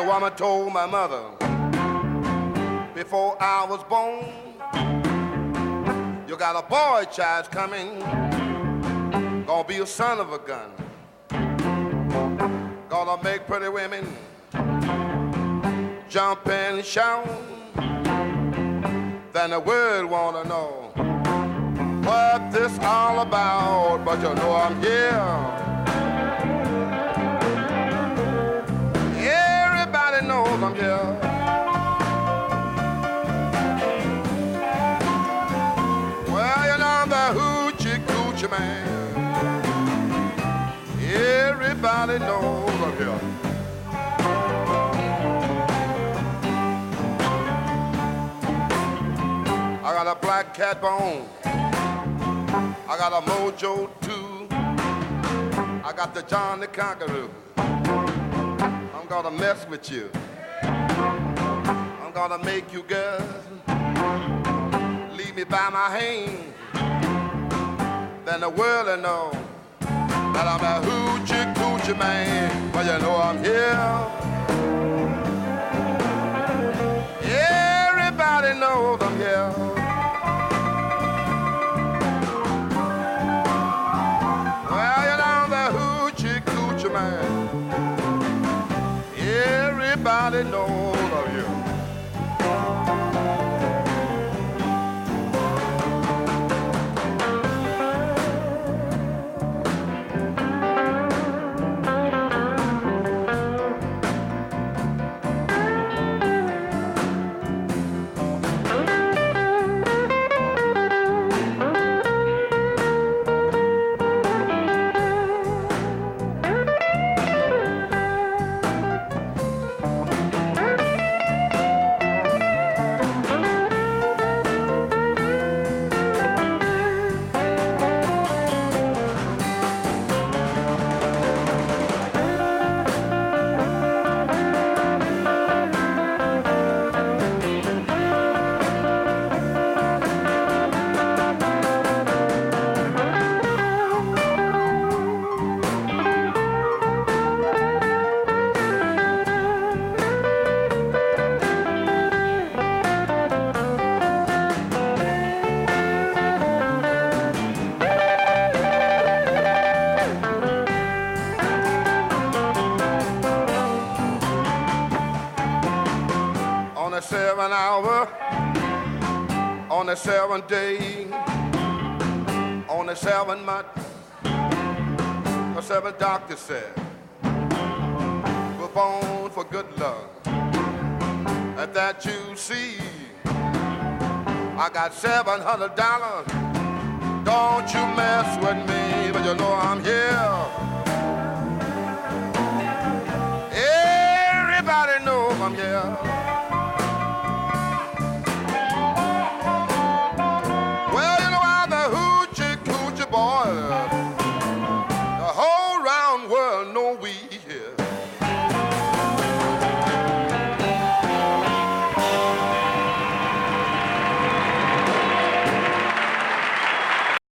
the woman told my mother before I was born, you got a boy child coming, gonna be a son of a gun, gonna make pretty women jump and shout. Then the world wanna know what this all about, but you know I'm here. Everybody knows I'm here. Well, you know I'm the hoochie coochie man. Everybody knows I'm here. I got a black cat bone. I got a mojo too. I got the John the Conqueror. I'm gonna mess with you. I'm gonna make you girls leave me by my hand. Then the world will know that I'm a hoochie coochie man. Well, you know I'm here. Everybody knows I'm here. Well, you know I'm the hoochie coochie man. Everybody knows of you. On the 7 hour, on the 7 day, on the 7 month, the 7 doctor said, we're born for good luck. And that you see, I got $700. Don't you mess with me, but you know I'm here. Everybody knows I'm here. Boy, the whole round world know we here.